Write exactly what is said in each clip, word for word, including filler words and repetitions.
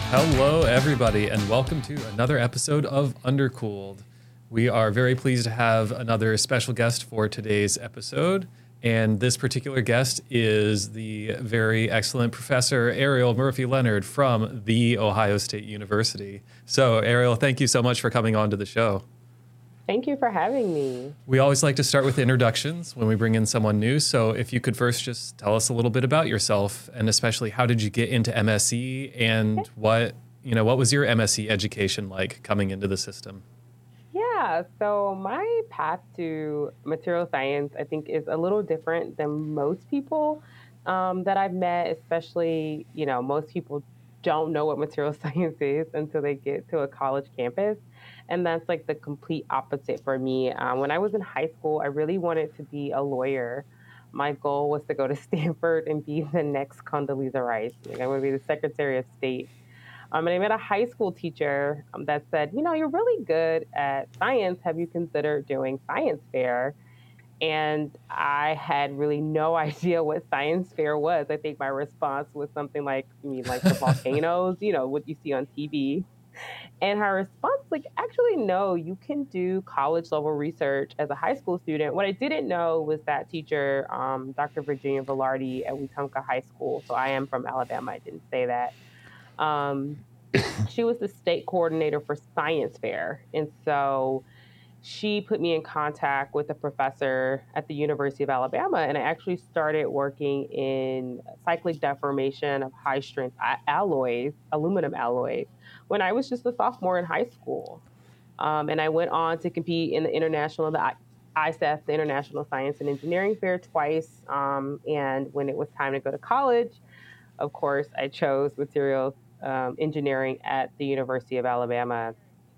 Hello, everybody, and welcome to another episode of Undercooled. We are very pleased to have another special guest for today's episode, and this particular guest is the very excellent Professor Ariel Murphy-Leonard from The Ohio State University. So, Ariel, thank you so much for coming on to the show. Thank you for having me. We always like to start with introductions when we bring in someone new. So if you could first just tell us a little bit about yourself, and especially how did you get into M S E, and what, you know, what was your M S E education like coming into the system? Yeah, so my path to material science, I think, is a little different than most people um, that I've met, especially, you know, most people don't know what material science is until they get to a college campus. And that's like the complete opposite for me. Um, when I was in high school, I really wanted to be a lawyer. My goal was to go to Stanford and be the next Condoleezza Rice. Like I want to be the Secretary of State. Um, and I met a high school teacher um, that said, you know, you're really good at science. Have you considered doing science fair? And I had really no idea what science fair was. I think my response was something like, you mean like the volcanoes, you know, what you see on T V. And her response, like, actually, no, you can do college level research as a high school student. What I didn't know was that teacher, um, Doctor Virginia Velarde at Wetumpka High School. So I am from Alabama. I didn't say that. Um, she was the state coordinator for science fair. And so she put me in contact with a professor at the University of Alabama, and I actually started working in cyclic deformation of high strength alloys, aluminum alloys, when I was just a sophomore in high school. Um, and I went on to compete in the international, the I- ISEF, the International Science and Engineering Fair, twice. Um, and when it was time to go to college, of course, I chose materials um, engineering at the University of Alabama.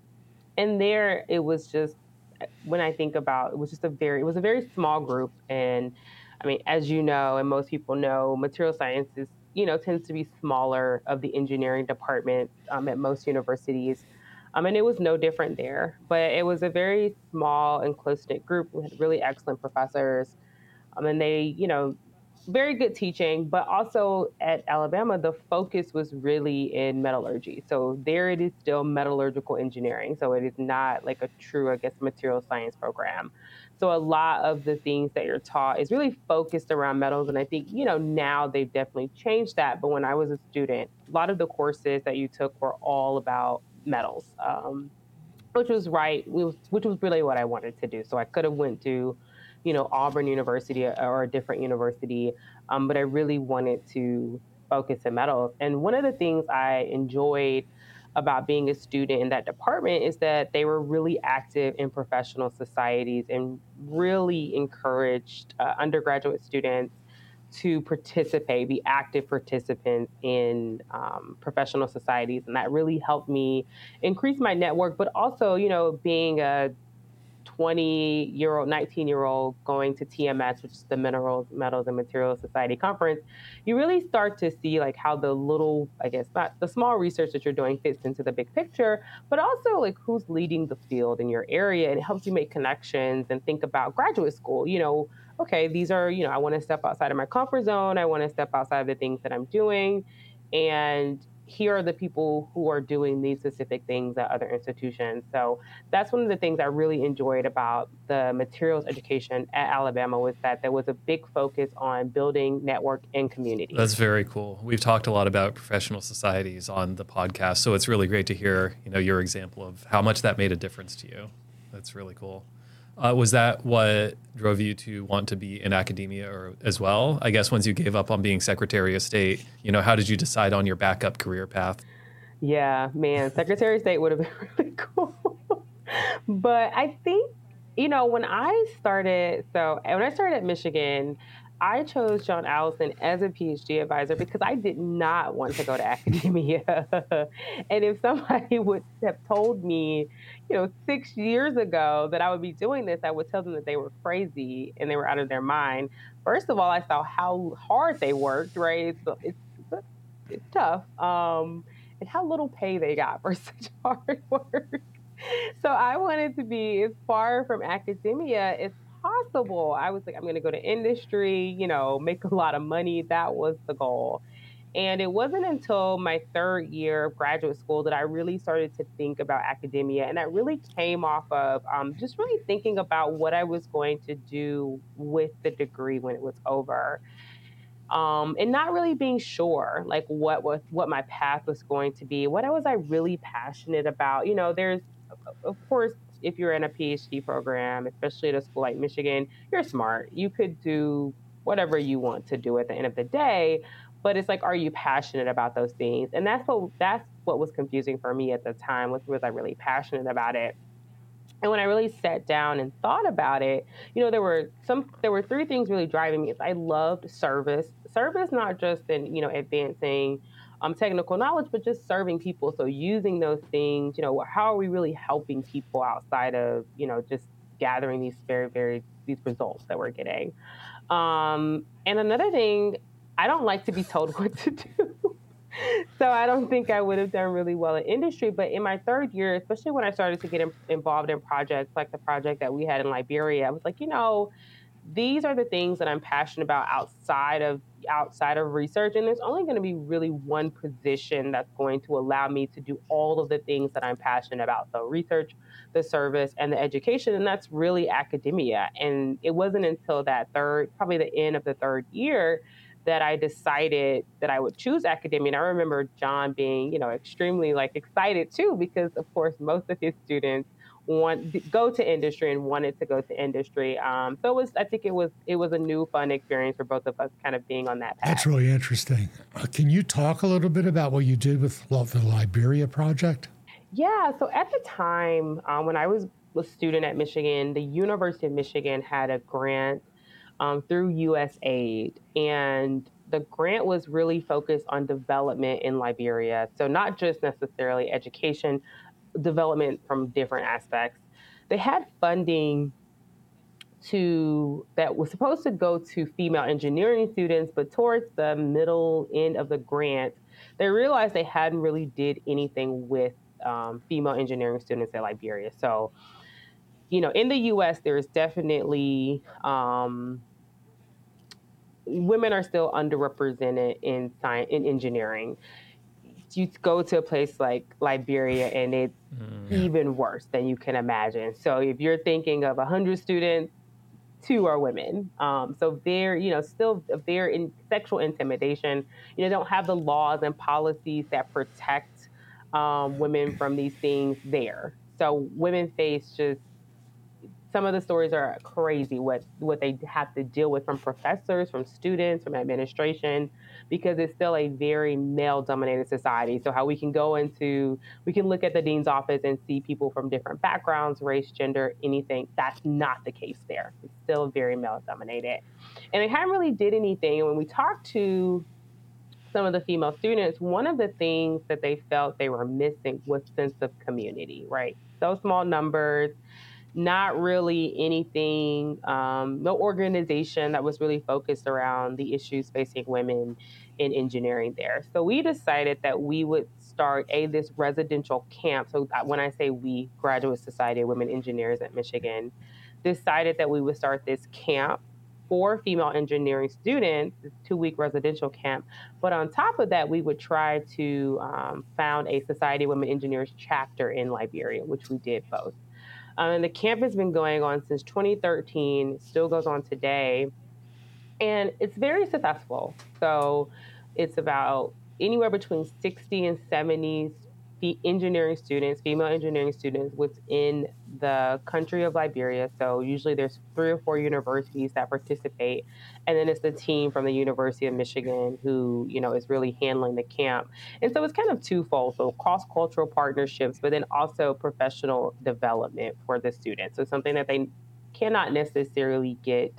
And there it was just, when I think about it, was just a very, it was a very small group. And I mean, as you know, and most people know, material science is, you know, tends to be smaller of the engineering departments um, at most universities. Um, and it was no different there, but it was a very small and close knit group. We had really excellent professors. Um, and they, you know, very good teaching, but also at Alabama, the focus was really in metallurgy. So there it is still metallurgical engineering. So it is not like a true, I guess, material science program. So a lot of the things that you're taught is really focused around metals. And I think, you know, now they've definitely changed that. But when I was a student, a lot of the courses that you took were all about metals. Um, which was right, which was really what I wanted to do. So I could have went to, you know, Auburn University or a different university, um, but I really wanted to focus in metals. And one of the things I enjoyed about being a student in that department is that they were really active in professional societies and really encouraged uh, undergraduate students to participate, be active participants in um, professional societies. And that really helped me increase my network, but also, you know, being a twenty year old, nineteen year old going to T M S, which is the Minerals, Metals and Materials Society conference, you really start to see like how the little, I guess, not the small research that you're doing fits into the big picture, but also like who's leading the field in your area. And it helps you make connections and think about graduate school. You know, okay, these are, you know, I want to step outside of my comfort zone. I want to step outside of the things that I'm doing. And here are the people who are doing these specific things at other institutions. So that's one of the things I really enjoyed about the materials education at Alabama was that there was a big focus on building network and community. That's very cool. We've talked a lot about professional societies on the podcast, so it's really great to hear, you know, your example of how much that made a difference to you. That's really cool. Uh, was that what drove you to want to be in academia or as well? I guess once you gave up on being Secretary of State, you know, how did you decide on your backup career path? Yeah, man, Secretary of State would have been really cool. But I think, you know, when I started, so when I started at Michigan, I chose John Allison as a PhD advisor because I did not want to go to academia. And if somebody would have told me, you know, six years ago that I would be doing this, I would tell them that they were crazy and they were out of their mind. First of all, I saw how hard they worked, right? So it's, it's, it's tough. Um, and how little pay they got for such hard work. So I wanted to be as far from academia as possible. I was like, I'm going to go to industry, you know, make a lot of money. That was the goal. And it wasn't until my third year of graduate school that I really started to think about academia. And that really came off of um, just really thinking about what I was going to do with the degree when it was over. Um, and not really being sure like what was what my path was going to be. What was I really passionate about? You know, there's of course, if you're in a PhD program, especially at a school like Michigan, you're smart. You could do whatever you want to do at the end of the day, but it's like, are you passionate about those things? And that's what that's what was confusing for me at the time. Was was I really passionate about it? And when I really sat down and thought about it, you know, there were some there were three things really driving me. I loved service. Service not just in, you know, advancing um, technical knowledge, but just serving people. So using those things, you know, how are we really helping people outside of, you know, just gathering these very, very these results that we're getting. Um, and another thing, I don't like to be told what to do. So I don't think I would have done really well in industry. But in my third year, especially when I started to get in, involved in projects like the project that we had in Liberia, I was like, you know, these are the things that I'm passionate about outside of outside of research. And there's only going to be really one position that's going to allow me to do all of the things that I'm passionate about. So research, the service, and the education. And that's really academia. And it wasn't until that third, probably the end of the third year, that I decided that I would choose academia. And I remember John being, you know, extremely like excited too, because of course most of his students want go to industry and wanted to go to industry. Um, so it was, I think it was, it was a new fun experience for both of us, kind of being on that That's path. really interesting. Uh, can you talk a little bit about what you did with the Liberia project? Yeah. So at the time um, when I was a student at Michigan, the University of Michigan had a grant um, through U S A I D, and the grant was really focused on development in Liberia. So not just necessarily education, development from different aspects. They had funding to that was supposed to go to female engineering students, but towards the middle end of the grant, they realized they hadn't really did anything with um, female engineering students at Liberia. So, you know, in the U S, there's definitely um, women are still underrepresented in science in engineering. You go to a place like Liberia and it's mm. even worse than you can imagine. So if you're thinking of one hundred students, two are women. Um, so they're, you know, still they're in sexual intimidation. You know, don't have the laws and policies that protect um, women from these things there. So women face just some of the stories are crazy what what they have to deal with from professors, from students, from administration, because it's still a very male dominated society. So how we can go into we can look at the dean's office and see people from different backgrounds, race, gender, anything. That's not the case there. It's still very male dominated. And they hadn't really did anything. And when we talked to some of the female students, one of the things that they felt they were missing was sense of community, right? So small numbers, not really anything, um, no organization that was really focused around the issues facing women in engineering there. So we decided that we would start a this residential camp. So when I say we, Graduate Society of Women Engineers at Michigan, decided that we would start this camp for female engineering students, this two-week residential camp. But on top of that, we would try to um, found a Society of Women Engineers chapter in Liberia, which we did both. Um, and the camp has been going on since twenty thirteen, still goes on today. And it's very successful. So it's about anywhere between sixty and seventy engineering students, female engineering students within the country of Liberia. So usually there's three or four universities that participate. And then it's the team from the University of Michigan who, you know, is really handling the camp. And so it's kind of twofold. So cross-cultural partnerships, but then also professional development for the students. So something that they cannot necessarily get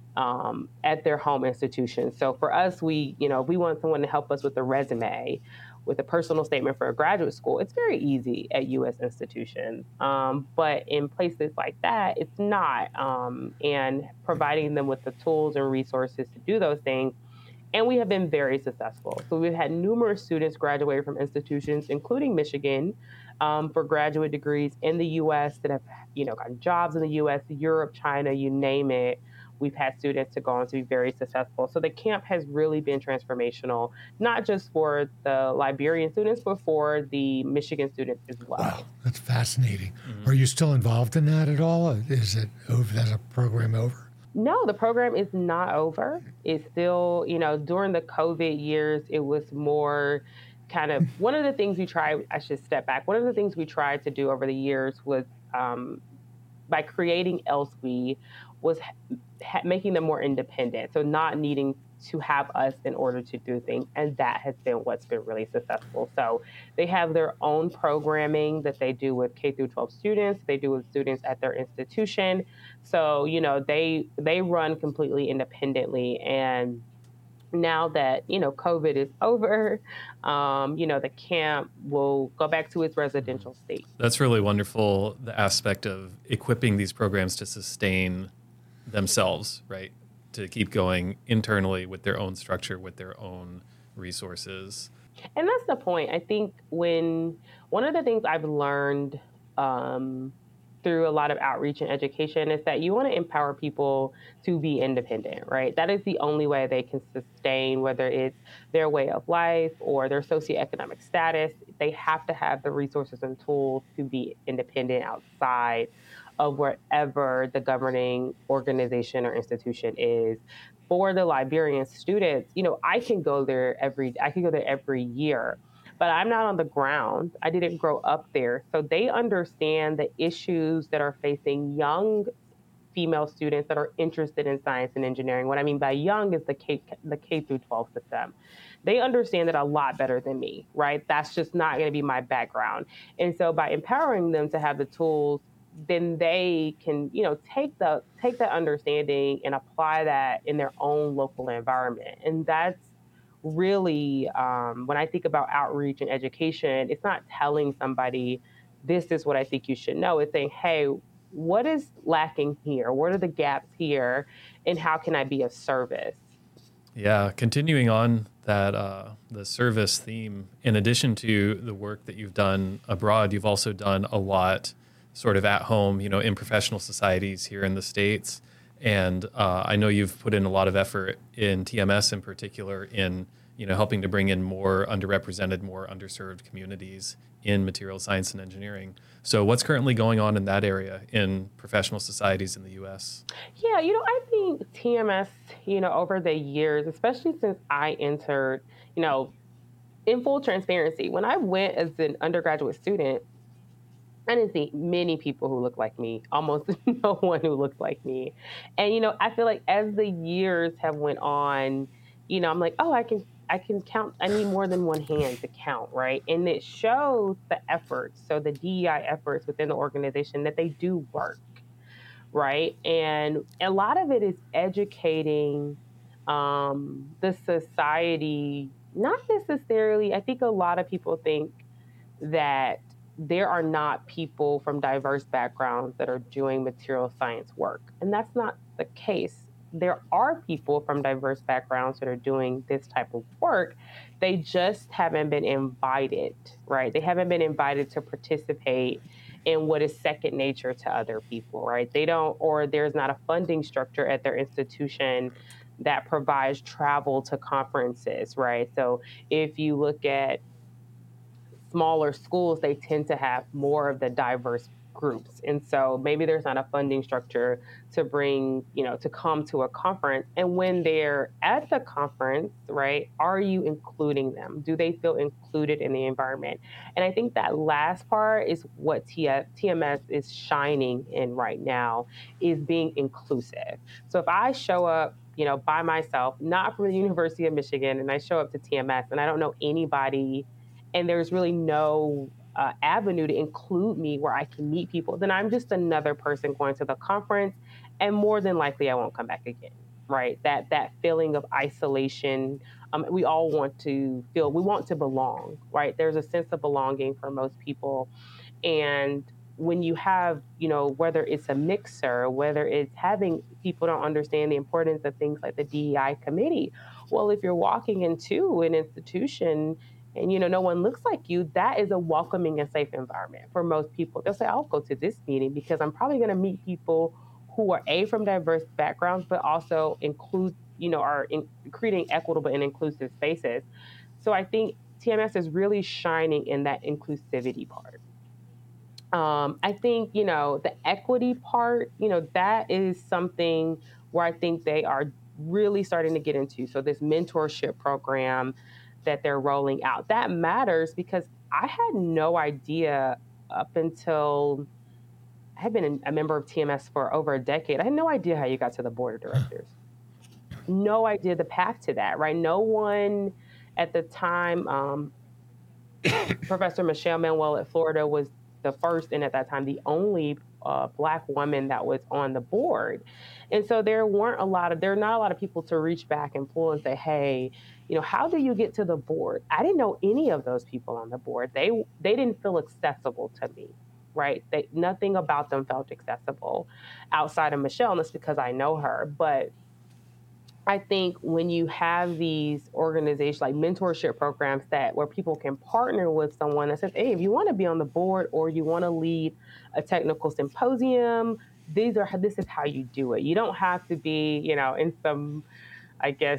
um, at their home institution. So for us, we, you know, if we want someone to help us with a resume, with a personal statement for a graduate school, it's very easy at U S institutions. Um, but in places like that, it's not. Um, and providing them with the tools and resources to do those things. And we have been very successful. So we've had numerous students graduate from institutions, including Michigan, um, for graduate degrees in the U S that have, you know, gotten jobs in the U S, Europe, China, you name it, we've had students to go on to be very successful. So the camp has really been transformational, not just for the Liberian students, but for the Michigan students as well. Wow, that's fascinating. Mm-hmm. Are you still involved in that at all? Is it over? Is the program over? No, the program is not over. It's still, you know, during the COVID years, it was more kind of one of the things we tried. I should step back. One of the things we tried to do over the years was um, by creating ELSWE was ha- making them more independent. So not needing to have us in order to do things. And that has been what's been really successful. So they have their own programming that they do with K through twelve students. They do with students at their institution. So, you know, they they run completely independently. And now that, you know, COVID is over, um, you know, the camp will go back to its residential state. That's really wonderful, the aspect of equipping these programs to sustain themselves, right? To keep going internally with their own structure, with their own resources. And that's the point. I think when one of the things I've learned um, through a lot of outreach and education is that you want to empower people to be independent, right? That is the only way they can sustain, whether it's their way of life or their socioeconomic status. They have to have the resources and tools to be independent outside of wherever the governing organization or institution is. For the Liberian students, you know, I can go there every, I can go there every year, but I'm not on the ground. I didn't grow up there. So they understand the issues that are facing young female students that are interested in science and engineering. What I mean by young is the K, the K through twelve system. They understand it a lot better than me, right? That's just not going to be my background. And so by empowering them to have the tools, then they can, you know, take the take that understanding and apply that in their own local environment. And that's really, um, when I think about outreach and education, it's not telling somebody, this is what I think you should know. It's saying, hey, what is lacking here? What are the gaps here? And how can I be of service? Yeah, continuing on that, uh, the service theme, in addition to the work that you've done abroad, you've also done a lot sort of at home, you know, in professional societies here in the States. And uh, I know you've put in a lot of effort in T M S in particular in, you know, helping to bring in more underrepresented, more underserved communities in material science and engineering. So what's currently going on in that area in professional societies in the U S? Yeah, you know, I think T M S, you know, over the years, especially since I entered, you know, in full transparency, when I went as an undergraduate student, I didn't see many people who look like me, almost no one who looks like me. And, you know, I feel like as the years have went on, you know, I'm like, oh, I can I can count. I need more than one hand to count, right? And it shows the efforts. So the D E I efforts within the organization that they do work, right? And a lot of it is educating um, the society, not necessarily. I think a lot of people think that there are not people from diverse backgrounds that are doing material science work. And that's not the case. There are people from diverse backgrounds that are doing this type of work. They just haven't been invited, right? They haven't been invited to participate in what is second nature to other people, right? They don't, or there's not a funding structure at their institution that provides travel to conferences, right? So if you look at smaller schools, they tend to have more of the diverse groups. And so maybe there's not a funding structure to bring, you know, to come to a conference. And when they're at the conference, right, are you including them? Do they feel included in the environment? And I think that last part is what T M S is shining in right now, is being inclusive. So if I show up, you know, by myself, not from the University of Michigan, and I show up to T M S and I don't know anybody, and there's really no uh, avenue to include me where I can meet people, then I'm just another person going to the conference, and more than likely I won't come back again, right? That that feeling of isolation, um, we all want to feel, we want to belong, right? There's a sense of belonging for most people. And when you have, you know, whether it's a mixer, whether it's having people don't understand the importance of things like the D E I committee. Well, if you're walking into an institution and, you know, no one looks like you, that is a welcoming and safe environment for most people. They'll say, I'll go to this meeting because I'm probably going to meet people who are A, from diverse backgrounds, but also include, you know, are in, creating equitable and inclusive spaces. So I think T M S is really shining in that inclusivity part. Um, I think, you know, the equity part, you know, that is something where I think they are really starting to get into. So this mentorship program that they're rolling out, that matters because I had no idea up until I had been a member of T M S for over a decade. I had no idea how you got to the board of directors. No idea the path to that, right? No one at the time, um, Professor Michelle Manuel at Florida was the first and at that time the only uh, Black woman that was on the board. And so there weren't a lot of, there are not a lot of people to reach back and pull and say, hey, you know, how do you get to the board? I didn't know any of those people on the board. They they didn't feel accessible to me, right? They, nothing about them felt accessible outside of Michelle, and that's because I know her. But I think when you have these organizations like mentorship programs that where people can partner with someone that says, hey, if you want to be on the board or you want to lead a technical symposium, these are this is how you do it. You don't have to be, you know, in some, I guess,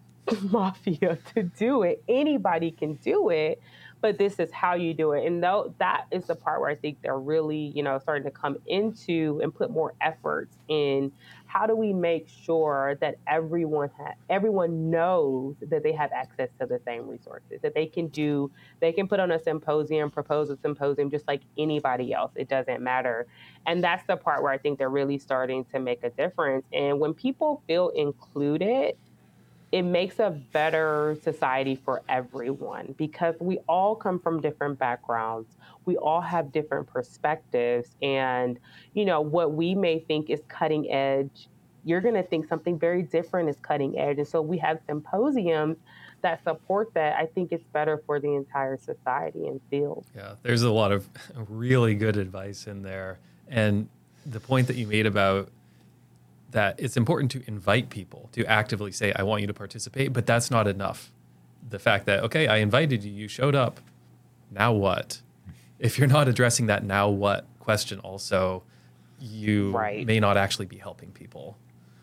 mafia to do it. Anybody can do it, but this is how you do it. And though that is the part where I think they're really, you know, starting to come into and put more efforts in. How do we make sure that everyone ha- everyone knows that they have access to the same resources, that they can do, they can put on a symposium, propose a symposium just like anybody else. It doesn't matter. And that's the part where I think they're really starting to make a difference. And when people feel included, it makes a better society for everyone because we all come from different backgrounds. We all have different perspectives. And, you know, what we may think is cutting edge, you're going to think something very different is cutting edge. And so we have symposiums that support that. I think it's better for the entire society and field. Yeah, there's a lot of really good advice in there. And the point that you made about that it's important to invite people to actively say, I want you to participate, but that's not enough. The fact that, okay, I invited you, you showed up, now what? If you're not addressing that now what question also, you Right. may not actually be helping people.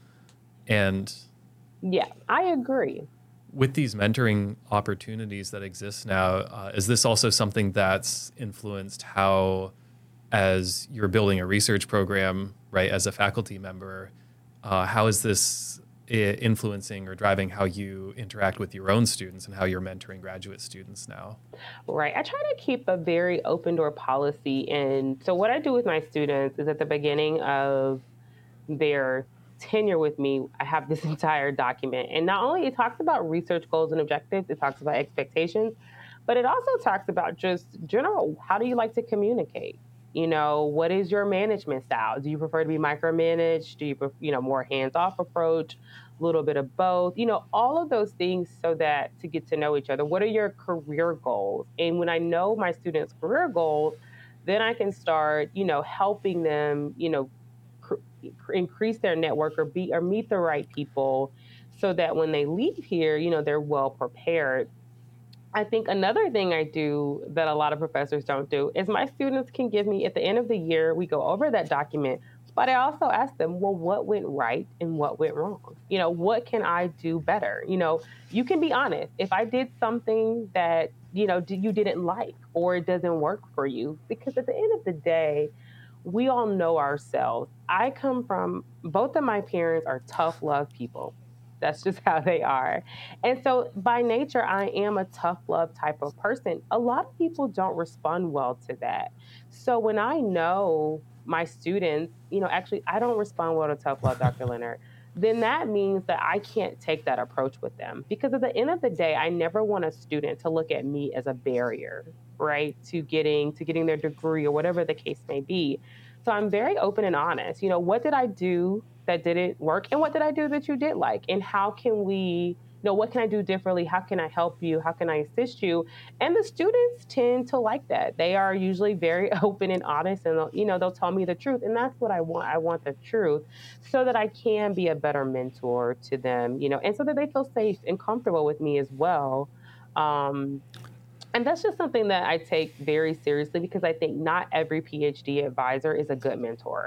And Yeah, I agree. with these mentoring opportunities that exist now, uh, is this also something that's influenced how, as you're building a research program, right, as a faculty member, Uh, how is this influencing or driving how you interact with your own students and how you're mentoring graduate students now? Right. I try to keep a very open door policy. And so, what I do with my students is at the beginning of their tenure with me, I have this entire document. And not only it talks about research goals and objectives, it talks about expectations, but it also talks about just general, how do you like to communicate? You know, what is your management style? Do you prefer to be micromanaged? Do you, pref- you know, more hands-off approach? A little bit of both? You know, all of those things so that to get to know each other. What are your career goals? And when I know my students' career goals, then I can start, you know, helping them, you know, cr- cr- increase their network or be or meet the right people, so that when they leave here, you know, they're well prepared. I think another thing I do that a lot of professors don't do is my students can give me at the end of the year, we go over that document, but I also ask them, well, what went right and what went wrong? You know, what can I do better? You know, you can be honest. If I did something that, you know, d- you didn't like or it doesn't work for you, because at the end of the day, we all know ourselves. I come from, both of my parents are tough love people. That's just how they are. And so by nature, I am a tough love type of person. A lot of people don't respond well to that. So when I know my students, you know, actually, I don't respond well to tough love, Doctor Leonard, then that means that I can't take that approach with them. Because at the end of the day, I never want a student to look at me as a barrier, right, to getting to getting their degree or whatever the case may be. So I'm very open and honest. You know, what did I do that didn't work? And what did I do that you did like? And how can we, you know, what can I do differently? How can I help you? How can I assist you? And the students tend to like that. They are usually very open and honest and, they'll, you know, they'll tell me the truth. And that's what I want. I want the truth so that I can be a better mentor to them, you know, and so that they feel safe and comfortable with me as well. Um, and that's just something that I take very seriously because I think not every PhD advisor is a good mentor.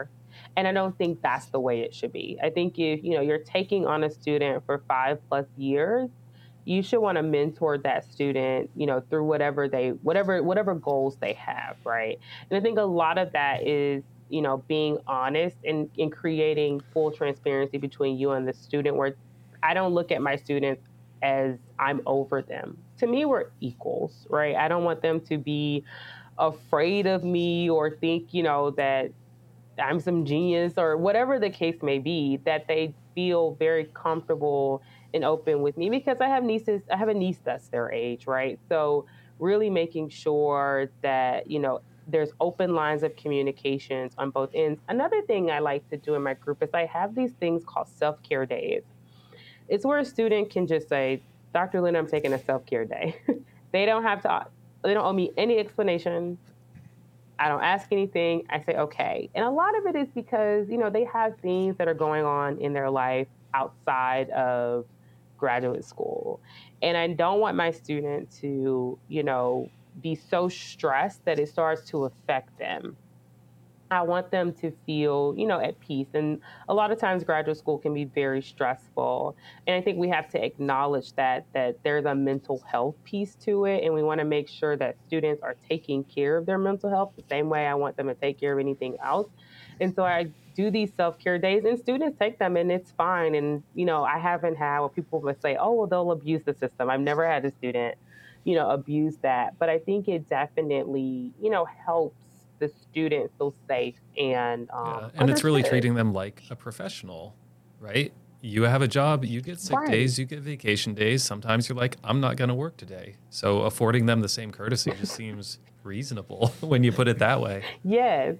And I don't think that's the way it should be. I think if, you know, you're taking on a student for five plus years, you should want to mentor that student, you know, through whatever they, whatever, whatever goals they have, right? And I think a lot of that is, you know, being honest and, and creating full transparency between you and the student, where I don't look at my students as I'm over them. To me, we're equals, right? I don't want them to be afraid of me or think, you know, that I'm some genius or whatever the case may be, that they feel very comfortable and open with me, because I have nieces, I have a niece that's their age, right? So really making sure that, you know, there's open lines of communications on both ends. Another thing I like to do in my group is I have these things called self-care days. It's where a student can just say, Doctor Lynn, I'm taking a self-care day. They don't have to, they don't owe me any explanation. I don't ask anything. I say, okay. And a lot of it is because, you know, they have things that are going on in their life outside of graduate school. And I don't want my student to, you know, be so stressed that it starts to affect them. I want them to feel, you know, at peace. And a lot of times graduate school can be very stressful. And I think we have to acknowledge that, that there's a mental health piece to it. And we want to make sure that students are taking care of their mental health the same way I want them to take care of anything else. And so I do these self-care days, and students take them, and it's fine. And, you know, I haven't had what people would say, oh, well, they'll abuse the system. I've never had a student, you know, abuse that. But I think it definitely, you know, helps the student feel safe and um, yeah. And it's really understood. treating them like a professional, right? You have a job, you get sick Right. days, you get vacation days. Sometimes you're like, I'm not going to work today. So affording them the same courtesy just seems reasonable when you put it that way. Yes.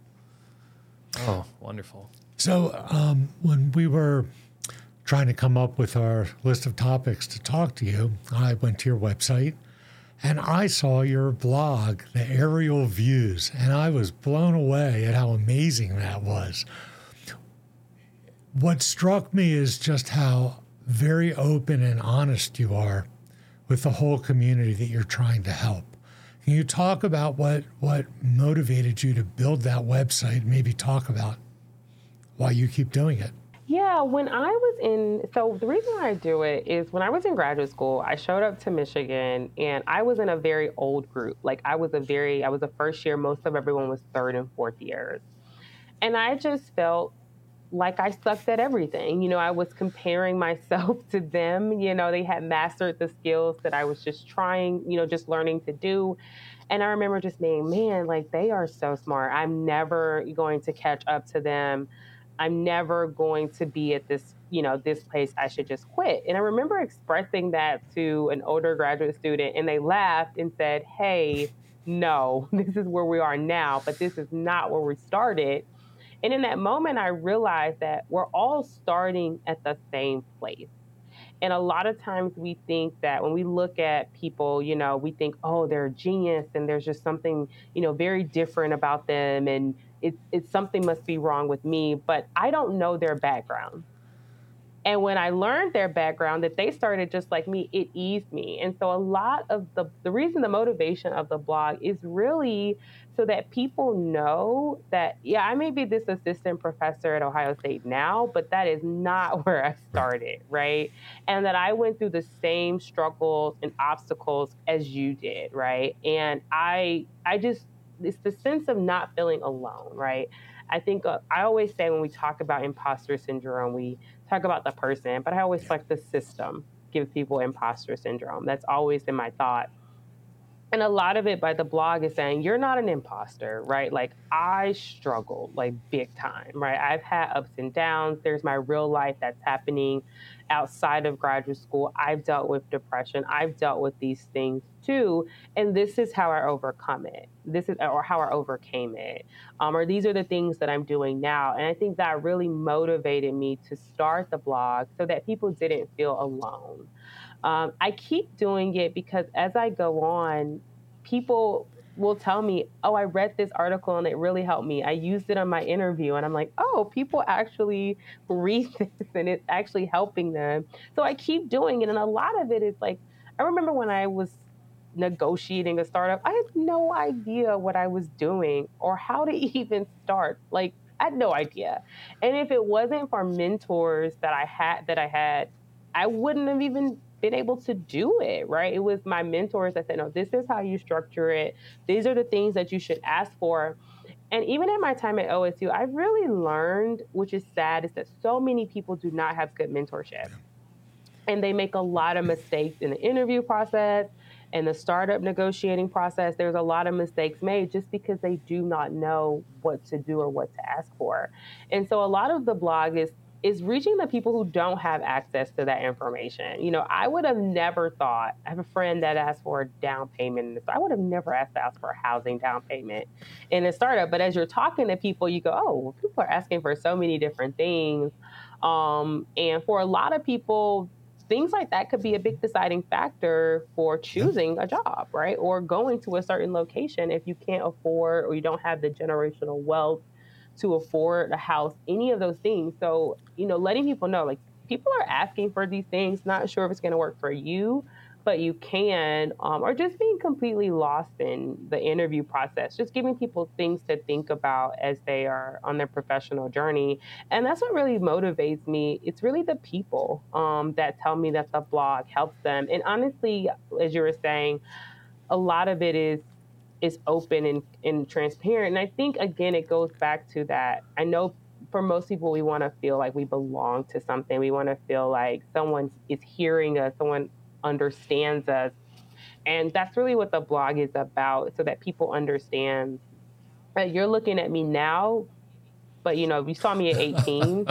Oh, wonderful. So um, when we were trying to come up with our list of topics to talk to you, I went to your website and I saw your blog, The Aerial Views, and I was blown away at how amazing that was. What struck me is just how very open and honest you are with the whole community that you're trying to help. Can you talk about what, what motivated you to build that website? Maybe talk about why you keep doing it. Yeah, when I was in, so the reason why I do it is when I was in graduate school, I showed up to Michigan and I was in a very old group. Like I was a very, I was a first year, most of everyone was third and fourth years. And I just felt like I sucked at everything. You know, I was comparing myself to them. You know, they had mastered the skills that I was just trying, you know, just learning to do. And I remember just being, man, like they are so smart. I'm never going to catch up to them. I'm never going to be at this, you know, this place. I should just quit. And I remember expressing that to an older graduate student, and they laughed and said, hey, no, this is where we are now, but this is not where we started. And in that moment, I realized that we're all starting at the same place. And a lot of times we think that when we look at people, you know, we think, oh, they're a genius and there's just something, you know, very different about them. And it's, it's something must be wrong with me, but I don't know their background. And when I learned their background, that they started just like me, it eased me. And so a lot of the, the reason, the motivation of the blog is really so that people know that, yeah, I may be this assistant professor at Ohio State now, but that is not where I started, right? And that I went through the same struggles and obstacles as you did, right? And I, I just, it's the sense of not feeling alone, right? I think uh, I always say when we talk about imposter syndrome, we talk about the person, but I always feel like the system gives people imposter syndrome. That's always been my thought. And a lot of it by the blog is saying, you're not an imposter, right? Like I struggle like big time, right? I've had ups and downs. There's my real life that's happening outside of graduate school. I've dealt with depression. I've dealt with these things too. And this is how I overcome it. This is, or how I overcame it. Um, or these are the things that I'm doing now. And I think that really motivated me to start the blog so that people didn't feel alone. Um, I keep doing it because as I go on, people will tell me, oh, I read this article and it really helped me. I used it on my interview. And I'm like, oh, people actually read this and it's actually helping them. So I keep doing it. And a lot of it is like, I remember when I was negotiating a startup, I had no idea what I was doing or how to even start. Like, I had no idea. And if it wasn't for mentors that I had, that I had, I wouldn't have even been able to do it, right? It was my mentors that said, no, this is how you structure it. These are the things that you should ask for. And even in my time at O S U, I've really learned, which is sad, is that so many people do not have good mentorship. And they make a lot of mistakes in the interview process and the startup negotiating process. There's a lot of mistakes made just because they do not know what to do or what to ask for. And so a lot of the blog is is reaching the people who don't have access to that information. You know, I would have never thought, I have a friend that asked for a down payment. I would have never asked to ask for a housing down payment in a startup. But as you're talking to people, you go, oh, well, people are asking for so many different things. Um, and for a lot of people, things like that could be a big deciding factor for choosing a job, right? Or going to a certain location if you can't afford or you don't have the generational wealth to afford a house, any of those things. So, you know, letting people know, like, people are asking for these things, not sure if it's going to work for you, but you can, um, or just being completely lost in the interview process, just giving people things to think about as they are on their professional journey. And that's what really motivates me. It's really the people um, that tell me that the blog helps them. And honestly, as you were saying, a lot of it is is open and, and transparent. And I think, again, it goes back to that. I know for most people, we want to feel like we belong to something. We want to feel like someone is hearing us, someone understands us. And that's really what the blog is about, so that people understand that you're looking at me now, but, you know, if you saw me at eighteen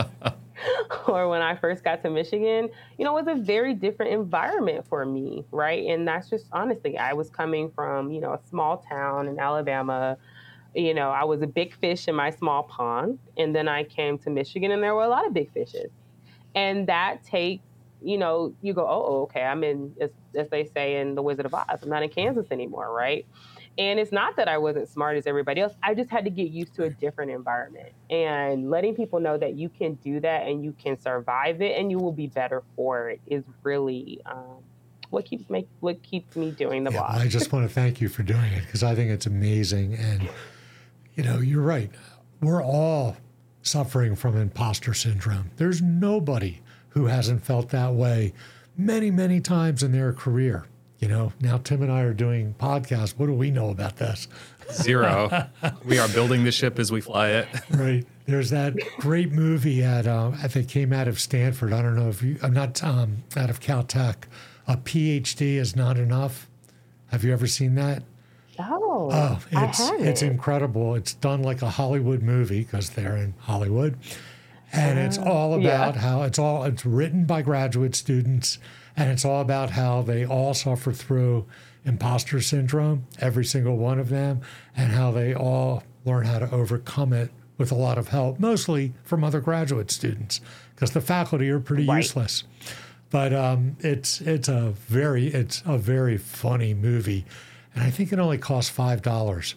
or when I first got to Michigan, you know, it was a very different environment for me, right? And that's just, honestly, I was coming from, you know, a small town in Alabama. You know, I was a big fish in my small pond. And then I came to Michigan and there were a lot of big fishes. And that takes, you know, you go, oh, okay, I'm in, as, as they say in The Wizard of Oz, I'm not in Kansas anymore, right? And it's not that I wasn't smart as everybody else. I just had to get used to a different environment, and letting people know that you can do that and you can survive it and you will be better for it is really um, what keeps make what keeps me doing the yeah, blog. well, I just want to thank you for doing it, because I think it's amazing. And, you know, you're right. We're all suffering from imposter syndrome. There's nobody who hasn't felt that way many, many times in their career. You know, now Tim and I are doing podcasts. What do we know about this? Zero. We are building the ship as we fly it. Right. There's that great movie at, uh, I think came out of Stanford. I don't know if you, I'm not um, out of Caltech. A P H D is not enough. Have you ever seen that? Oh, Oh, it's I haven't. it's incredible. It's done like a Hollywood movie, because they're in Hollywood. And it's all about yeah. how it's all, it's written by graduate students, and it's all about how they all suffer through imposter syndrome, every single one of them, and how they all learn how to overcome it with a lot of help, mostly from other graduate students, because the faculty are pretty Right. useless. But um, it's it's a very it's a very funny movie, and I think it only costs five dollars.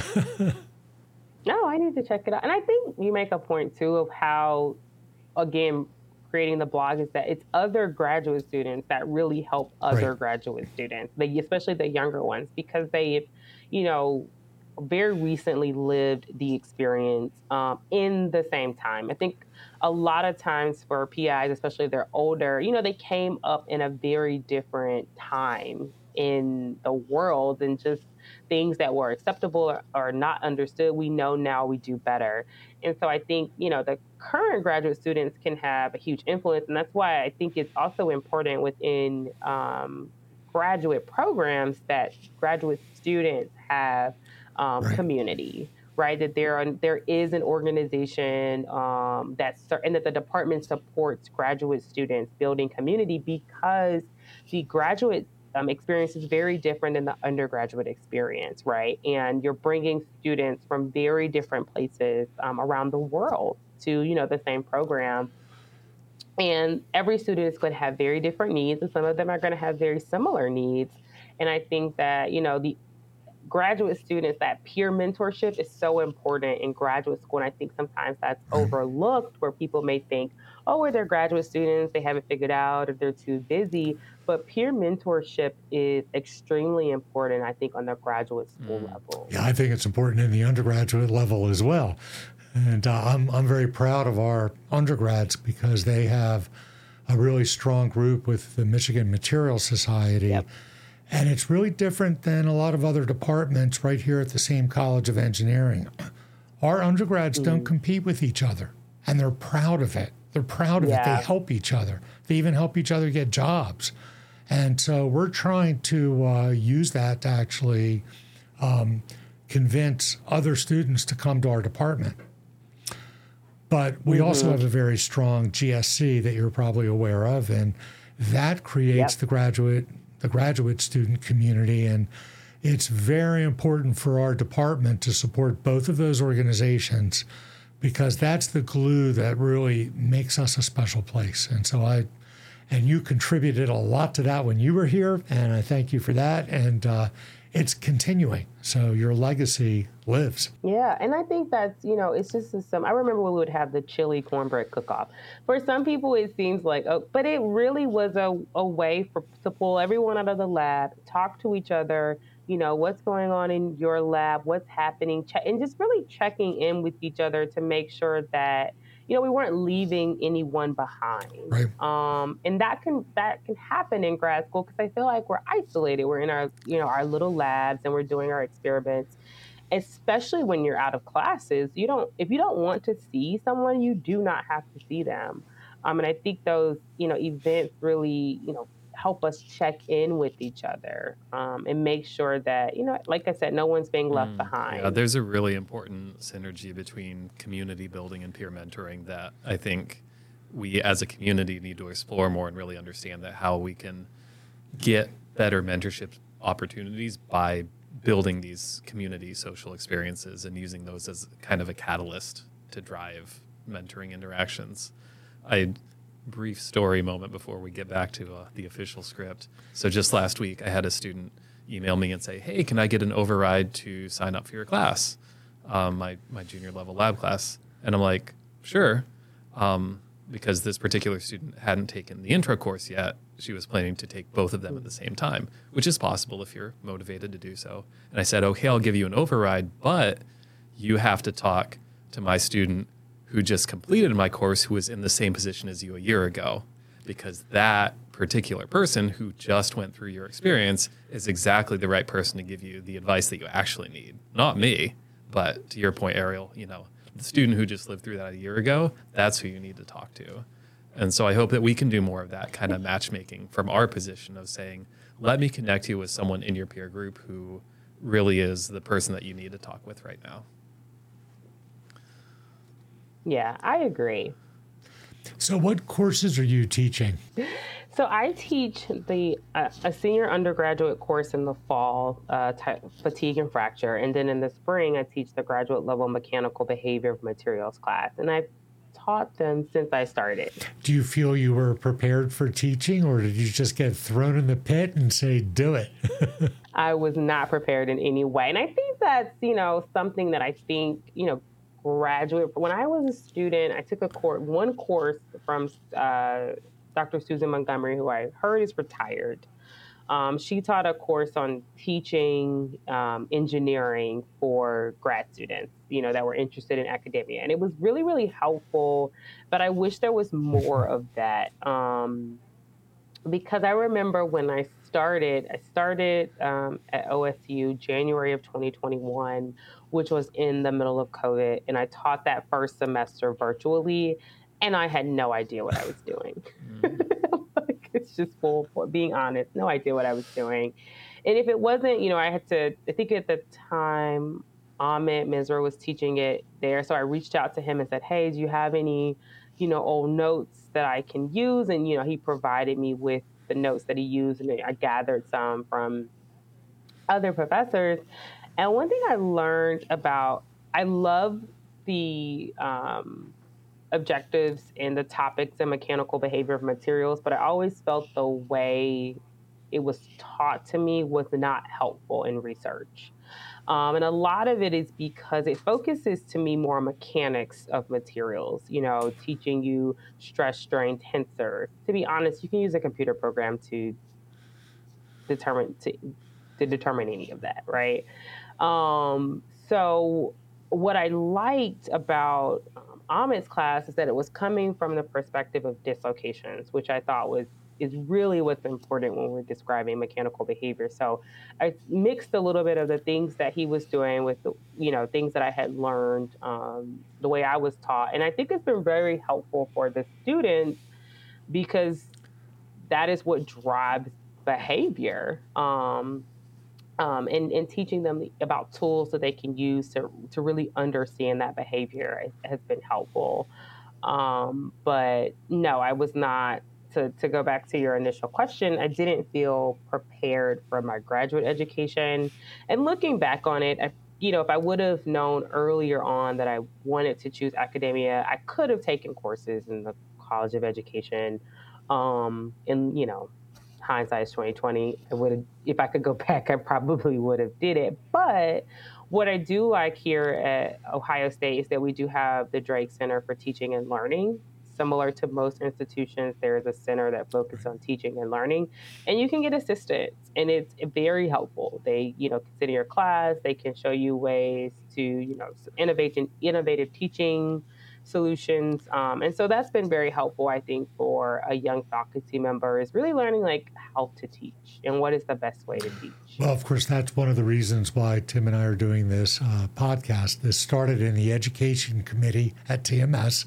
No, I need to check it out. And I think you make a point, too, of how, again, creating the blog is that it's other graduate students that really help other Right. graduate students, they, especially the younger ones, because they, you know, very recently lived the experience um, in the same time. I think a lot of times for P Is, especially if they're older, you know, they came up in a very different time in the world, and just things that were acceptable or, or not understood, we know now we do better. And so I think, you know, the current graduate students can have a huge influence. And that's why I think it's also important within um, graduate programs that graduate students have um, Right. community, right? That there are, there is an organization um, that's, and that the department supports graduate students building community, because the graduate Um, experience is very different than the undergraduate experience, right? And you're bringing students from very different places um, around the world to, you know, the same program. And every student is going to have very different needs, and some of them are going to have very similar needs. And I think that, you know, the graduate students, that peer mentorship is so important in graduate school. And I think sometimes that's overlooked, where people may think, oh, well, they're graduate students, they haven't figured out, or they're too busy. But peer mentorship is extremely important, I think, on the graduate school Mm. level. Yeah, I think it's important in the undergraduate level as well. And uh, I'm, I'm very proud of our undergrads because they have a really strong group with the Michigan Materials Society. Yep. And it's really different than a lot of other departments right here at the same College of Engineering. Our undergrads mm. don't compete with each other, and they're proud of it. They're proud of yeah. it. They help each other. They even help each other get jobs. And so we're trying to uh, use that to actually um, convince other students to come to our department. But we mm-hmm. also have a very strong G S C that you're probably aware of, and that creates yep. the graduate the graduate student community. And it's very important for our department to support both of those organizations because that's the glue that really makes us a special place. And so I, and you contributed a lot to that when you were here, and I thank you for that. And uh, it's continuing. So your legacy lives. Yeah, and I think that's, you know, it's just some, I remember when we would have the chili cornbread cook-off. For some people, it seems like, oh, but it really was a, a way for to pull everyone out of the lab, talk to each other, you know, what's going on in your lab, what's happening, ch- and just really checking in with each other to make sure that, you know, we weren't leaving anyone behind. Right. Um, and that can that can happen in grad school because I feel like we're isolated. We're in our, you know, our little labs and we're doing our experiments. Especially when you're out of classes, you don't. If you don't want to see someone, you do not have to see them. Um, and I think those, you know, events really, you know, help us check in with each other um, and make sure that, you know, like I said, no one's being left mm, behind. Yeah, there's a really important synergy between community building and peer mentoring that I think we as a community need to explore more and really understand that how we can get better mentorship opportunities by building these community social experiences and using those as kind of a catalyst to drive mentoring interactions. I brief story moment before we get back to uh, the official script. So just last week, I had a student email me and say, hey, can I get an override to sign up for your class, um, my, my junior level lab class? And I'm like, sure. Um, because this particular student hadn't taken the intro course yet. She was planning to take both of them at the same time, which is possible if you're motivated to do so. And I said, okay, I'll give you an override, but you have to talk to my student who just completed my course, who was in the same position as you a year ago, because that particular person who just went through your experience is exactly the right person to give you the advice that you actually need. Not me, but to your point, Ariel, you know, the student who just lived through that a year ago, that's who you need to talk to. And so I hope that we can do more of that kind of matchmaking from our position of saying, let me connect you with someone in your peer group who really is the person that you need to talk with right now. Yeah, I agree. So what courses are you teaching? So I teach the uh, a senior undergraduate course in the fall, uh, t- fatigue and fracture. And then in the spring, I teach the graduate level mechanical behavior of materials class. And I've taught them since I started. Do you feel you were prepared for teaching, or did you just get thrown in the pit and say, do it? I was not prepared in any way. And I think that's, you know, something that I think, you know, graduate. When I was a student, I took a course, one course from uh, Doctor Susan Montgomery, who I heard is retired. Um, she taught a course on teaching um, engineering for grad students, you know, that were interested in academia. And it was really, really helpful. But I wish there was more of that. Um, because I remember when I started, I started um, at O S U January of twenty twenty-one, which was in the middle of COVID. And I taught that first semester virtually, and I had no idea what I was doing. Mm. Like, it's just full, for being honest, no idea what I was doing. And if it wasn't, you know, I had to, I think at the time, Ahmed Misra was teaching it there. So I reached out to him and said, hey, do you have any, you know, old notes that I can use? And, you know, he provided me with the notes that he used, and I gathered some from other professors. And one thing I learned about, I love the um, objectives and the topics in mechanical behavior of materials, but I always felt the way it was taught to me was not helpful in research. Um, and a lot of it is because it focuses to me more on mechanics of materials, you know, teaching you stress, strain, tensor. To be honest, you can use a computer program to determine to, to determine any of that, right? Um, so what I liked about um, Amit's class is that it was coming from the perspective of dislocations, which I thought was is really what's important when we're describing mechanical behavior. So I mixed a little bit of the things that he was doing with the, you know, things that I had learned, um, the way I was taught. And I think it's been very helpful for the students because that is what drives behavior. Um, um, and, and teaching them about tools that they can use to, to really understand that behavior has been helpful. Um, but no, I was not, to, to go back to your initial question, I didn't feel prepared for my graduate education. And looking back on it, I, you know, if I would have known earlier on that I wanted to choose academia, I could have taken courses in the College of Education. Um, and, you know, hindsight is twenty twenty. I would have, if I could go back, I probably would have did it. But what I do like here at Ohio State is that we do have the Drake Center for Teaching and Learning. Similar to most institutions, there is a center that focuses on teaching and learning, and you can get assistance, and it's very helpful. They, you know, consider your class. They can show you ways to, you know, innovate in innovative teaching solutions, um, and so that's been very helpful. I think for a young faculty member is really learning like how to teach and what is the best way to teach. Well, of course, that's one of the reasons why Tim and I are doing this uh, podcast. This started in the education committee at T M S.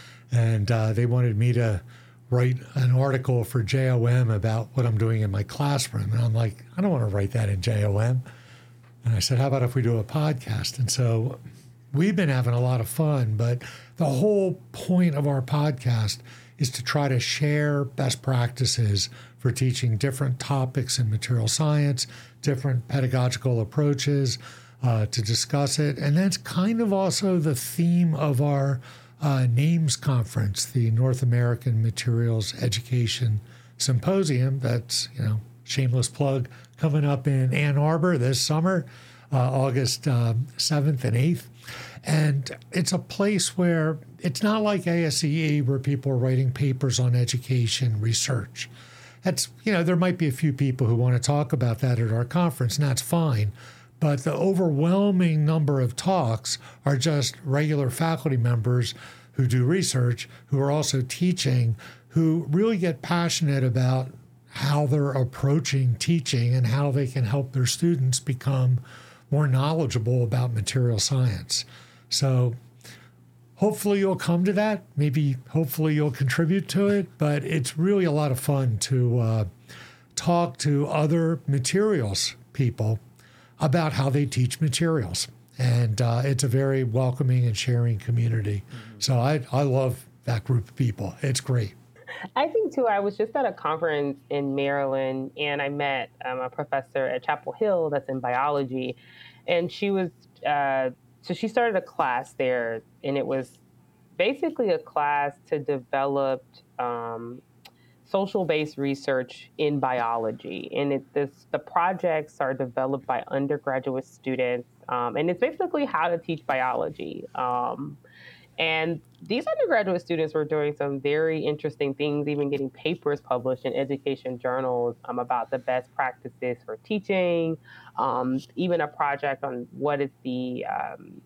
And uh, they wanted me to write an article for J O M about what I'm doing in my classroom. And I'm like, I don't want to write that in J O M. And I said, how about if we do a podcast? And so we've been having a lot of fun. But the whole point of our podcast is to try to share best practices for teaching different topics in material science, different pedagogical approaches, uh, to discuss it. And that's kind of also the theme of our Uh, NAMES conference, the North American Materials Education Symposium. That's, you know, shameless plug, coming up in Ann Arbor this summer, uh, August uh, seventh and eighth. And it's a place where it's not like A S E E where people are writing papers on education research. That's, you know, there might be a few people who want to talk about that at our conference, and that's fine. But the overwhelming number of talks are just regular faculty members who do research, who are also teaching, who really get passionate about how they're approaching teaching and how they can help their students become more knowledgeable about material science. So hopefully you'll come to that. Maybe hopefully you'll contribute to it. But it's really a lot of fun to uh, talk to other materials people about how they teach materials. And uh, it's a very welcoming and sharing community. Mm-hmm. So I, I love that group of people. It's great. I think, too, I was just at a conference in Maryland, and I met um, a professor at Chapel Hill that's in biology. And she was, uh, so she started a class there, and it was basically a class to develop um, social-based research in biology. And it, this, the projects are developed by undergraduate students. Um, and it's basically how to teach biology. Um, and these undergraduate students were doing some very interesting things, even getting papers published in education journals um, about the best practices for teaching, um, even a project on what is the, um,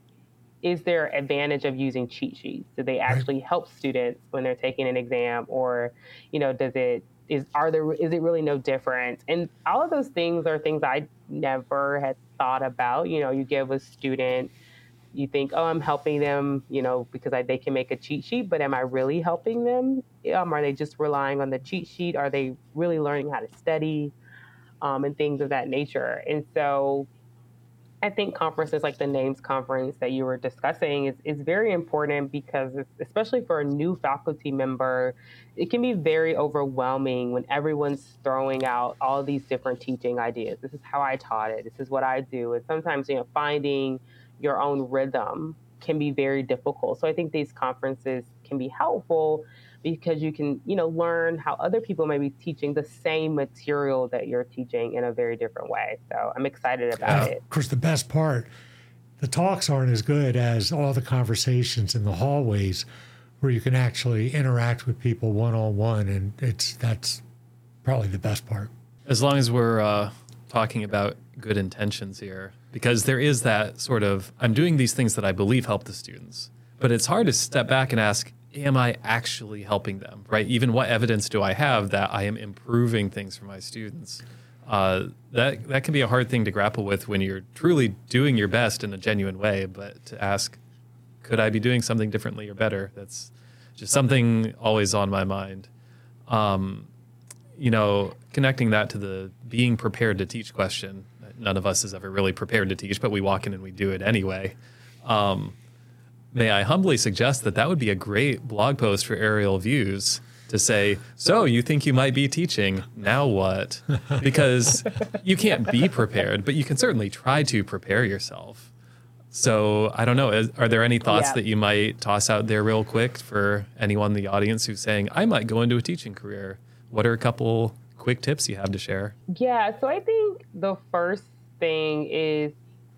is there advantage of using cheat sheets? Do they actually help students when they're taking an exam, or, you know, does it, is, are there, is it really no difference? And all of those things are things I never had thought about. You know, you give a student, you think, oh, I'm helping them, you know, because I, they can make a cheat sheet, but am I really helping them? Um, are they just relying on the cheat sheet? Are they really learning how to study, um, and things of that nature? And so I think conferences like the NAMES conference that you were discussing is, is very important because, it's, especially for a new faculty member, it can be very overwhelming when everyone's throwing out all these different teaching ideas. This is how I taught it. This is what I do. And sometimes, you know, finding your own rhythm can be very difficult. So I think these conferences can be helpful because you can, you know, learn how other people may be teaching the same material that you're teaching in a very different way. So I'm excited about uh, it. Of course, the best part, the talks aren't as good as all the conversations in the hallways where you can actually interact with people one-on-one, and it's that's probably the best part. As long as we're uh, talking about good intentions here, because there is that sort of, I'm doing these things that I believe help the students, but it's hard to step back and ask, am I actually helping them, right? Even what evidence do I have that I am improving things for my students? Uh, that that can be a hard thing to grapple with when you're truly doing your best in a genuine way, but to ask, could I be doing something differently or better? That's just something always on my mind. Um, you know, connecting that to the being prepared to teach question. None of us is ever really prepared to teach, but we walk in and we do it anyway. Um, may I humbly suggest that that would be a great blog post for Aerial Views to say, so you think you might be teaching, now what? Because you can't be prepared, but you can certainly try to prepare yourself. So I don't know, is, are there any thoughts Yeah. that you might toss out there real quick for anyone in the audience who's saying, I might go into a teaching career? What are a couple quick tips you have to share? Yeah, so I think the first thing is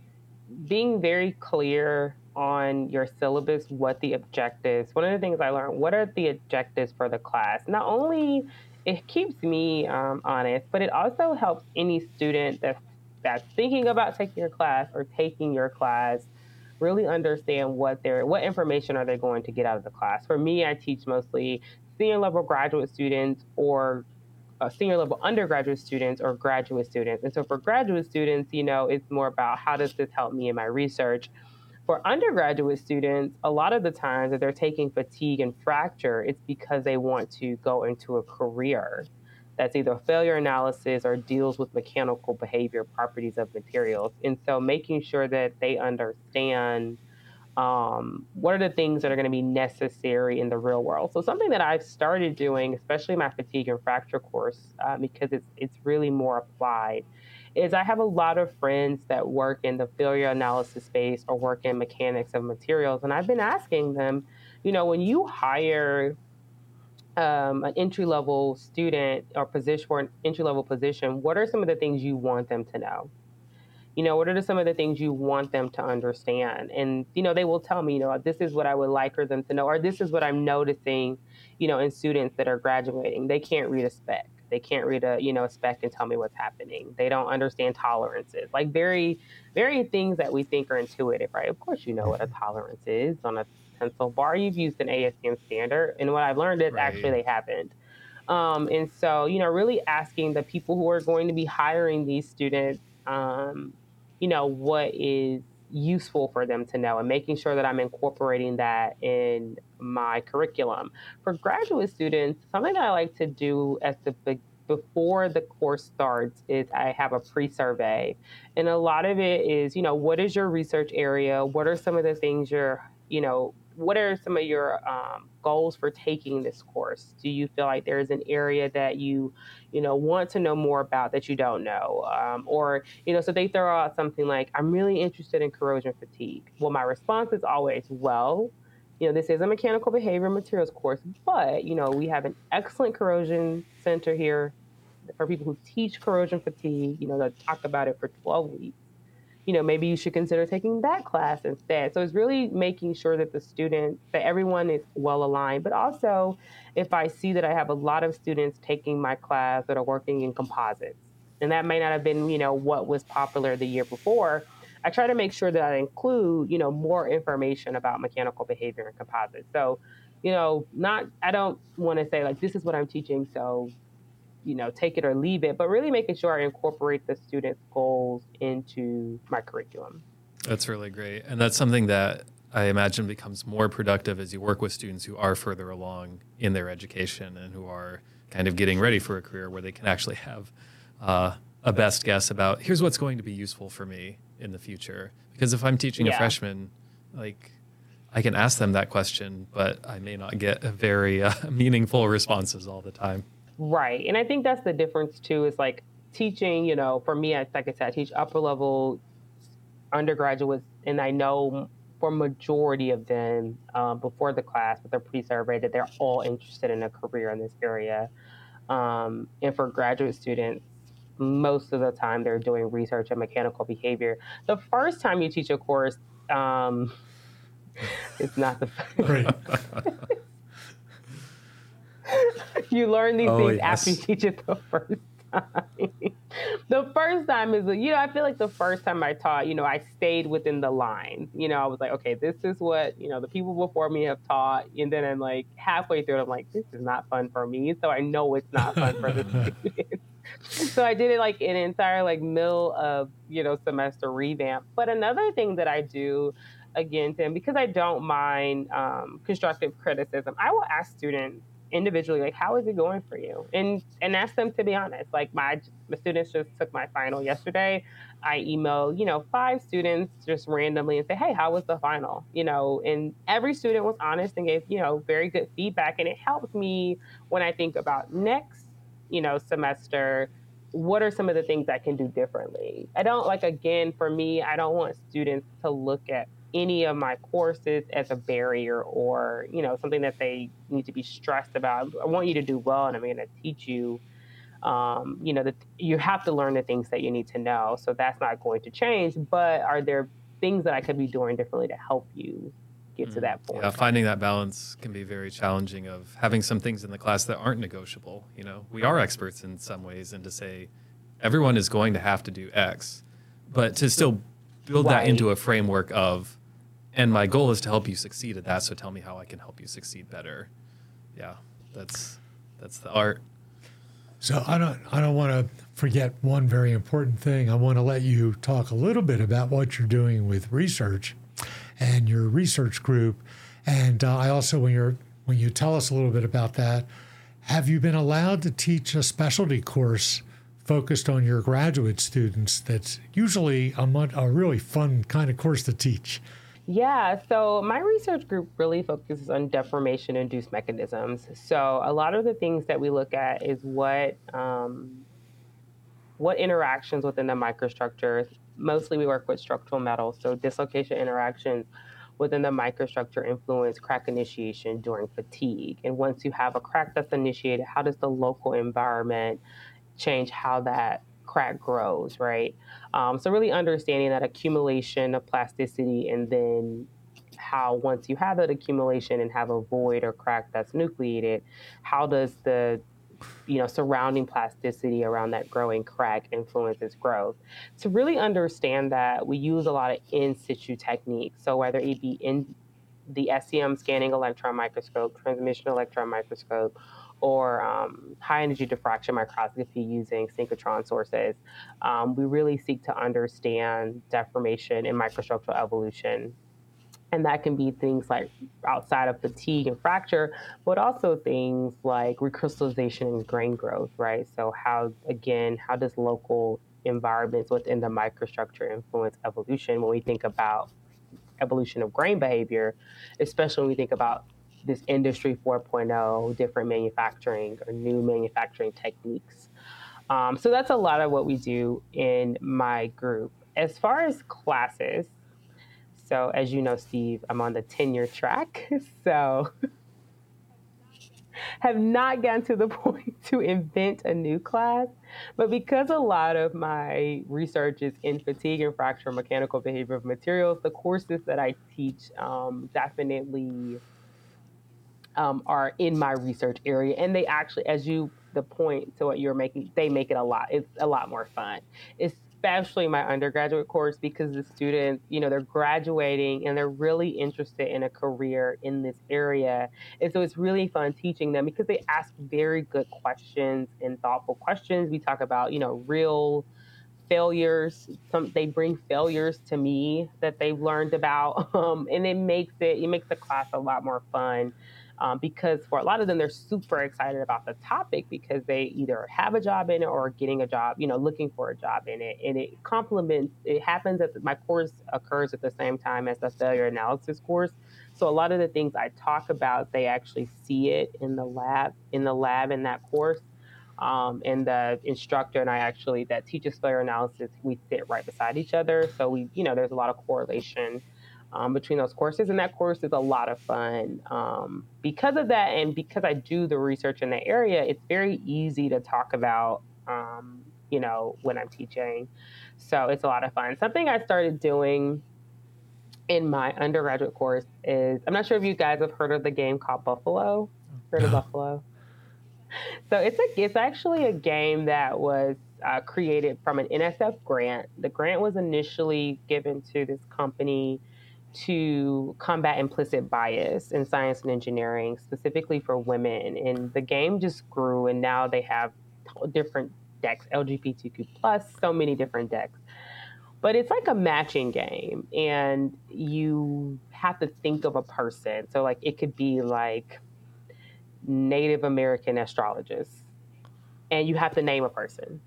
being very clear on your syllabus, what the objectives. One of the things I learned, what are the objectives for the class? Not only it keeps me um, honest, but it also helps any student that's that's thinking about taking your class or taking your class really understand what they're what information are they going to get out of the class. For me, I teach mostly senior level graduate students or uh, senior level undergraduate students or graduate students. And so for graduate students, you know, it's more about how does this help me in my research. For undergraduate students, a lot of the times that they're taking fatigue and fracture, it's because they want to go into a career that's either failure analysis or deals with mechanical behavior properties of materials. And so making sure that they understand um, what are the things that are going to be necessary in the real world. So something that I've started doing, especially my fatigue and fracture course, uh, because it's it's really more applied, is I have a lot of friends that work in the failure analysis space or work in mechanics of materials. And I've been asking them, you know, when you hire um, an entry-level student or position for an entry-level position, what are some of the things you want them to know? You know, what are some of the things you want them to understand? And, you know, they will tell me, you know, this is what I would like for them to know, or this is what I'm noticing, you know, in students that are graduating. They can't read a spec. They can't read a, you know, a spec and tell me what's happening. They don't understand tolerances, like very, very things that we think are intuitive, right? Of course, you know what a tolerance is on a pencil bar. You've used an A S T M standard. And what I've learned is Right. actually they haven't. Um, and so, you know, really asking the people who are going to be hiring these students, um, you know, what is useful for them to know and making sure that I'm incorporating that in my curriculum. For graduate students, something that I like to do at the be- before the course starts is I have a pre-survey. And a lot of it is, you know, what is your research area? What are some of the things you're, you know, what are some of your um, goals for taking this course? Do you feel like there is an area that you, you know, want to know more about that you don't know? Um, or, you know, so they throw out something like, I'm really interested in corrosion fatigue. Well, my response is always, well, you know, this is a mechanical behavior materials course, but, you know, we have an excellent corrosion center here for people who teach corrosion fatigue, you know, that talk about it for twelve weeks. You know, maybe you should consider taking that class instead. So it's really making sure that the students, that everyone is well aligned. But also, if I see that I have a lot of students taking my class that are working in composites, and that may not have been, you know, what was popular the year before, I try to make sure that I include, you know, more information about mechanical behavior and composites. So, you know, not, I don't want to say like, this is what I'm teaching, so you know, take it or leave it, but really making sure I incorporate the students' goals into my curriculum. That's really great. And that's something that I imagine becomes more productive as you work with students who are further along in their education and who are kind of getting ready for a career where they can actually have uh, a best guess about here's what's going to be useful for me in the future. Because if I'm teaching Yeah. a freshman, like I can ask them that question, but I may not get a very uh, meaningful responses all the time. Right. And I think that's the difference too, is like teaching, you know, for me, like I said, I teach upper level undergraduates, and I know for majority of them um, before the class with their pre-survey that they're all interested in a career in this area. Um, and for graduate students, most of the time they're doing research on mechanical behavior. The first time you teach a course, um, it's not the Great. you learn these Oh, things yes. after you teach it the first The first time is, you know, I feel like the first time I taught, you know, I stayed within the lines. You know, I was like, okay, this is what, you know, the people before me have taught. And then I'm like halfway through it, I'm like, this is not fun for me. So I know it's not fun for the students. So I did it like an entire like middle of, you know, semester revamp. But another thing that I do, again, Tim, because I don't mind um, constructive criticism, I will ask students individually, like, how is it going for you? And and ask them to be honest. Like my, my students just took my final yesterday. I emailed, you know, five students just randomly and say, hey, how was the final? You know, and every student was honest and gave, you know, very good feedback. And it helps me when I think about next, you know, semester, what are some of the things I can do differently? I don't like, again, for me, I don't want students to look at any of my courses as a barrier or, you know, something that they need to be stressed about. I want you to do well, and I'm going to teach you, um, you know, that you have to learn the things that you need to know. So that's not going to change. But are there things that I could be doing differently to help you get to that point? Yeah, finding that balance can be very challenging, of having some things in the class that aren't negotiable. You know, we are experts in some ways, and to say everyone is going to have to do X, but to still build Right. that into a framework of, and my goal is to help you succeed at that, so tell me how I can help you succeed better. Yeah, that's that's the art. So I don't I don't want to forget one very important thing. I want to let you talk a little bit about what you're doing with research and your research group. And uh, I also, when you're when you tell us a little bit about that, have you been allowed to teach a specialty course focused on your graduate students? That's usually a, mon- a really fun kind of course to teach. Yeah, so my research group really focuses on deformation induced mechanisms. So a lot of the things that we look at is what um, what interactions within the microstructures. Mostly we work with structural metals, so dislocation interactions within the microstructure influence crack initiation during fatigue. And once you have a crack that's initiated, how does the local environment change how that crack grows, right? Um, so really understanding that accumulation of plasticity, and then how once you have that accumulation and have a void or crack that's nucleated, how does the you know surrounding plasticity around that growing crack influence its growth? To really understand that, we use a lot of in situ techniques. So whether it be in the S E M scanning electron microscope, transmission electron microscope, or um, high energy diffraction microscopy using synchrotron sources, um, we really seek to understand deformation and microstructural evolution. And that can be things like outside of fatigue and fracture, but also things like recrystallization and grain growth, right? So how, again, how does local environments within the microstructure influence evolution when we think about evolution of grain behavior, especially when we think about this industry 4.0, different manufacturing or new manufacturing techniques. Um, so that's a lot of what we do in my group. As far as classes, so as you know, Steve, I'm on the tenure track. So have not gotten to the point to invent a new class. But because a lot of my research is in fatigue and fracture mechanical behavior of materials, the courses that I teach um, definitely um, are in my research area. And they actually, as you, the point to what you're making, they make it a lot, it's a lot more fun. Especially my undergraduate course, because the students, you know, they're graduating and they're really interested in a career in this area. And so it's really fun teaching them because they ask very good questions and thoughtful questions. We talk about, you know, real failures. Some they bring failures to me that they've learned about, um, and it makes it it makes the class a lot more fun. Um, because for a lot of them, they're super excited about the topic because they either have a job in it or are getting a job, you know, looking for a job in it. And it complements, it happens that my course occurs at the same time as the failure analysis course. So a lot of the things I talk about, they actually see it in the lab, in the lab in that course. Um, and the instructor and I actually, that teaches failure analysis, we sit right beside each other. So we, you know, there's a lot of correlation um, between those courses. And that course is a lot of fun. Um, because of that, and because I do the research in the area, it's very easy to talk about, um, you know, when I'm teaching. So it's a lot of fun. Something I started doing in my undergraduate course is, I'm not sure if you guys have heard of the game called Buffalo. Heard of No. Buffalo? So it's a it's actually a game that was uh, created from an N S F grant. The grant was initially given to this company to combat implicit bias in science and engineering, specifically for women. And the game just grew, and now they have different decks, L G B T Q plus, so many different decks. But it's like a matching game, and you have to think of a person. So like it could be like Native American astrologist, and you have to name a person.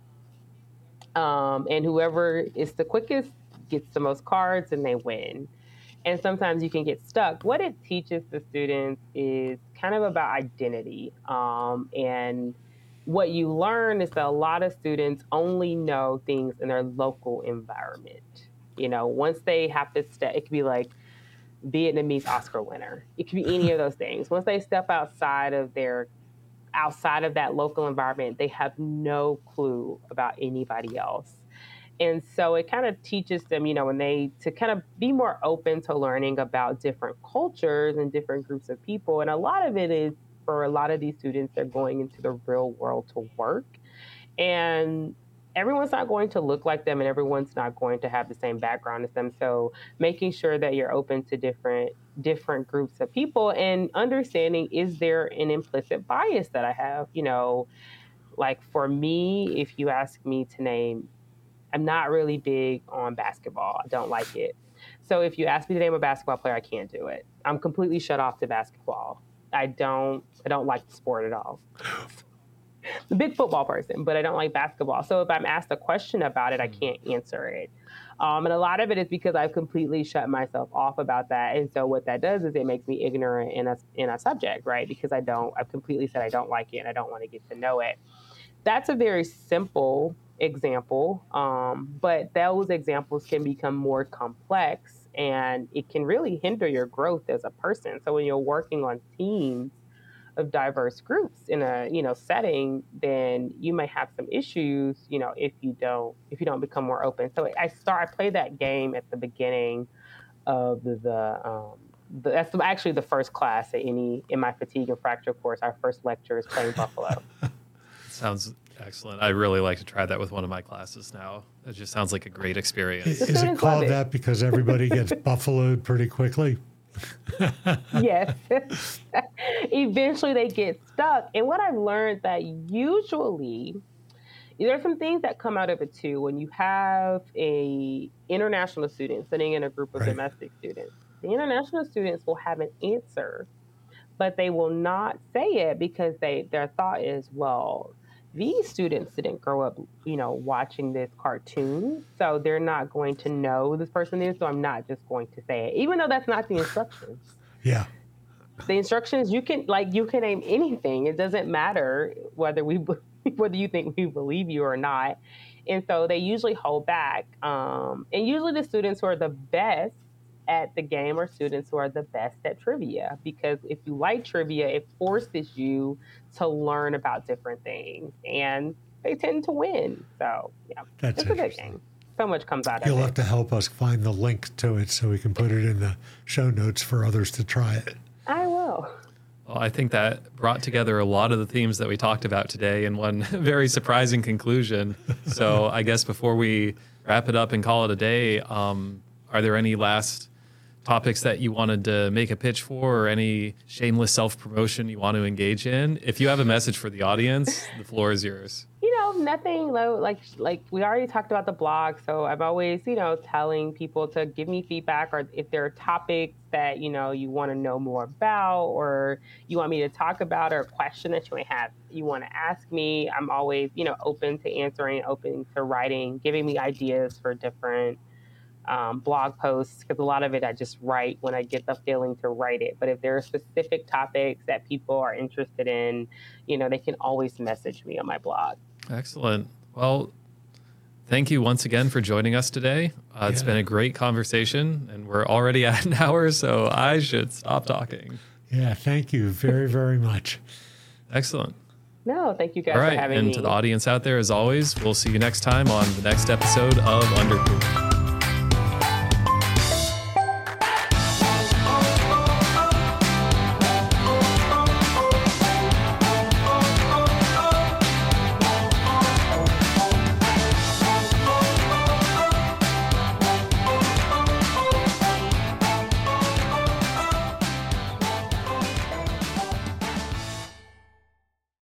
Um, and whoever is the quickest gets the most cards, and they win. And sometimes you can get stuck. What it teaches the students is kind of about identity. Um, and what you learn is that a lot of students only know things in their local environment. You know, once they have to step, it could be like Vietnamese Oscar winner. It could be any of those things. Once they step outside of their, outside of that local environment, they have no clue about anybody else. And so it kind of teaches them, you know, when they, to kind of be more open to learning about different cultures and different groups of people. And a lot of it is for a lot of these students, they're going into the real world to work. And everyone's not going to look like them, and everyone's not going to have the same background as them. So making sure that you're open to different different groups of people and understanding, is there an implicit bias that I have? You know, like for me, if you ask me to name, I'm not really big on basketball. I don't like it. So if you ask me to name a basketball player, I can't do it. I'm completely shut off to basketball. I don't I don't like the sport at all. I'm a big football person, but I don't like basketball. So if I'm asked a question about it, I can't answer it. Um, and a lot of it is because I've completely shut myself off about that. And so what that does is it makes me ignorant in a, in a subject, right? Because I don't, I've completely said I don't like it and I don't want to get to know it. That's a very simple example, um, but those examples can become more complex, and it can really hinder your growth as a person. So when you're working on teams of diverse groups in a, you know, setting, then you may have some issues, you know, if you don't if you don't become more open. So I start I play that game at the beginning of the, the um the, that's actually the first class at any in my fatigue and fracture course. Our first lecture is playing Buffalo. Sounds excellent. I really like to try that with one of my classes now. It just sounds like a great experience. Is, is it called that because everybody gets buffaloed pretty quickly? Yes. Eventually they get stuck. And what I've learned that usually there's some things that come out of it too. When you have a international student sitting in a group of right. domestic students, the international students will have an answer, but they will not say it because they their thought is, well, these students didn't grow up, you know, watching this cartoon, so they're not going to know who this person is, so I'm not just going to say it, even though that's not the instructions. Yeah. The instructions, you can, like, you can name anything. It doesn't matter whether we, whether you think we believe you or not. And so they usually hold back. Um, and usually the students who are the best at the game are students who are the best at trivia, because if you like trivia, it forces you to learn about different things, and they tend to win. So yeah, That's it's a good game. So much comes out You'll of it. You'll have to help us find the link to it so we can put it in the show notes for others to try it. I will. Well, I think that brought together a lot of the themes that we talked about today in one very surprising conclusion. So I guess before we wrap it up and call it a day, um, are there any last topics that you wanted to make a pitch for, or any shameless self-promotion you want to engage in? If you have a message for the audience, the floor is yours. You know, nothing low, like like we already talked about the blog, so I'm always, you know, telling people to give me feedback, or if there are topics that, you know, you want to know more about, or you want me to talk about, or a question that you may have, you want to ask me, I'm always, you know, open to answering, open to writing, giving me ideas for different Um, blog posts, because a lot of it I just write when I get the feeling to write it. But if there are specific topics that people are interested in, you know, they can always message me on my blog. Excellent. Well, thank you once again for joining us today. Uh, it's Yeah. been a great conversation, and we're already at an hour, so I should stop talking. Yeah, thank you very, very much. Excellent. No, thank you guys All right, for having and me. to the audience out there, as always, we'll see you next time on the next episode of Undercooled.